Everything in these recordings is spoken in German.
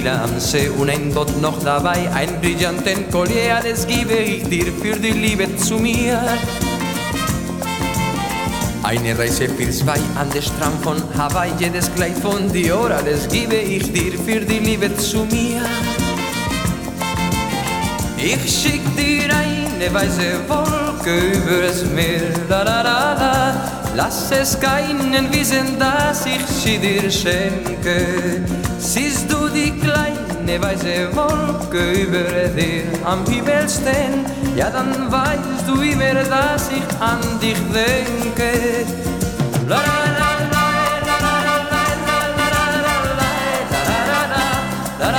Lila am See und ein Boot noch dabei, ein brillanten Collier, alles gebe ich dir für die Liebe zu mir. Eine Reise für zwei an der Strand von Hawaii, jedes Kleid von Dior, alles gebe ich dir für die Liebe zu mir. Ich schick dir eine weiße Wolke übers Meer, la la la la. Lass es keinen wissen, dass ich sie dir schenke. Siehst du die kleine weiße Wolke über dir am Himmel stehen, ja dann weißt du immer, dass ich an dich denke. La la la la la la la la la la la la la la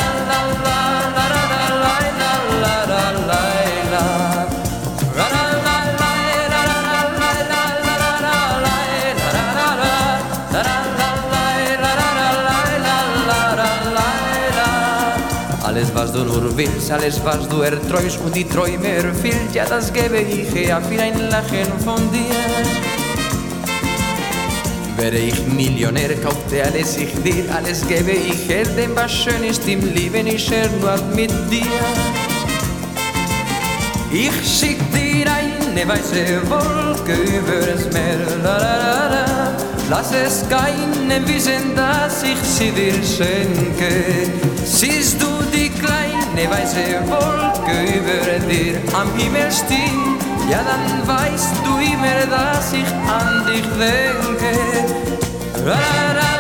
alles, was du nur willst, alles, was du erträumst und die Träume erfüllt, ja, das gebe ich her für ein Lachen von dir. Wäre ich Millionär, kaufte alles ich dir, alles gebe ich her, denn was schön ist im Leben, ist nur mit dir. Ich schick dir eine weiße Wolke übers Meer, la la la la. Lass es keinen wissen, dass ich sie dir schenke. Siehst du die kleine weiße Wolke über dir am Himmel stehen, ja dann weißt du immer, dass ich an dich denke. La, la, la.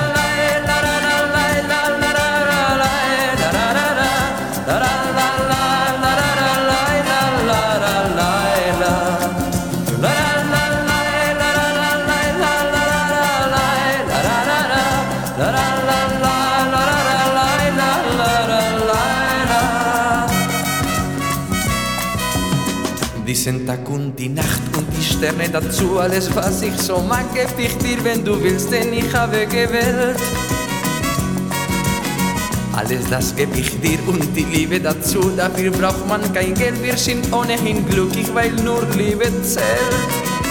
Diesen Tag und die Nacht und die Sterne dazu, alles was ich so mag, geb ich dir, wenn du willst, denn ich habe gewählt. Alles das geb ich dir und die Liebe dazu, dafür braucht man kein Geld, wir sind ohnehin glücklich, weil nur Liebe zählt.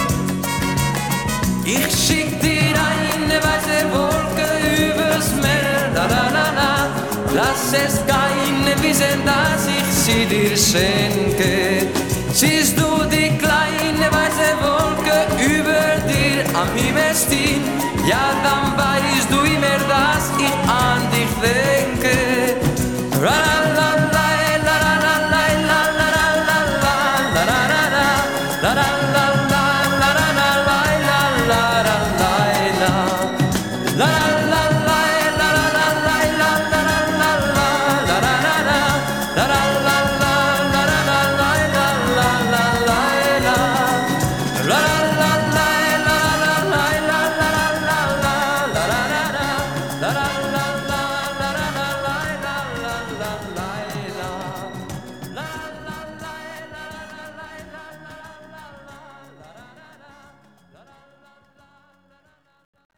Ich schick dir eine weiße Wolke übers Meer, la la la la. Lass es keinen wissen, dass ich sie dir schenke. Siehst du die kleine weiße Wolke über dir am Himmel stehen, ja dann weißt du immer, dass ich an dich denke.